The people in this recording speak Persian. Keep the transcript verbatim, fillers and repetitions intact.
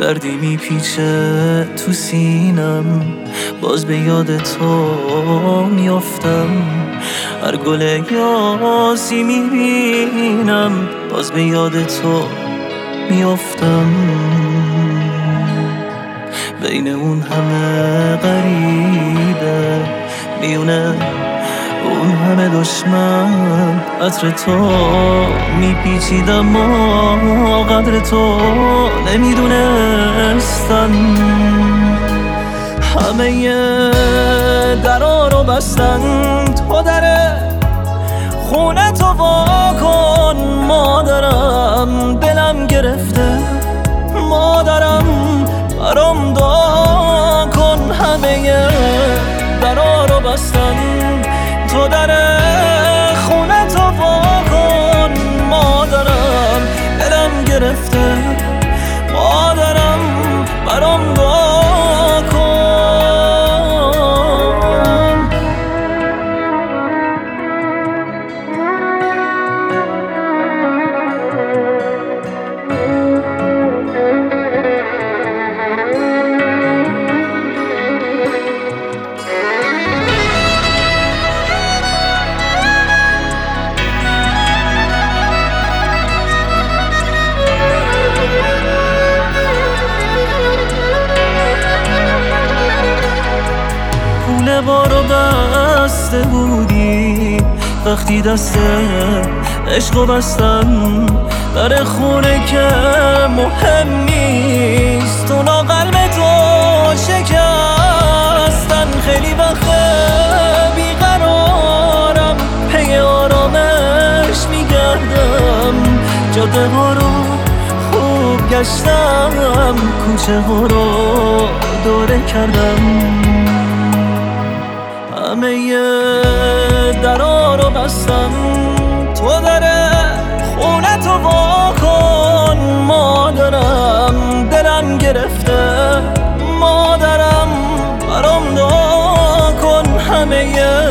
دردی میپیچه تو سینم، باز به یاد تو میافتم. هر گل یاسی میبینم، باز به یاد تو میافتم. بین اون همه غریبه، میونه اون همه دشمن، عطر تو میپیچیدم و قدر تو نمیدونستم. همه درا رو بستن، تو در خونه تو وا کن. مادرم دلم گرفته، مادرم برام دعا کن. همه درا رو بستن، تو در خونه تو وا کن. مادرم دلم گرفته، مادرم برام دعا کن. بارو بسته بودی وقتی دست عشقو بستن. در خونه که مهم نیست، اونا قلب تو شکستن. خیلی وقته بیقرارم، پی آرامش میگردم. جاده ها رو خوب گشتم، کوچه ها رو دوره کردم. همه درا رو بستم، تو در خونه تو وا کن. مادرم دلم گرفته، مادرم برام دعا کن. همه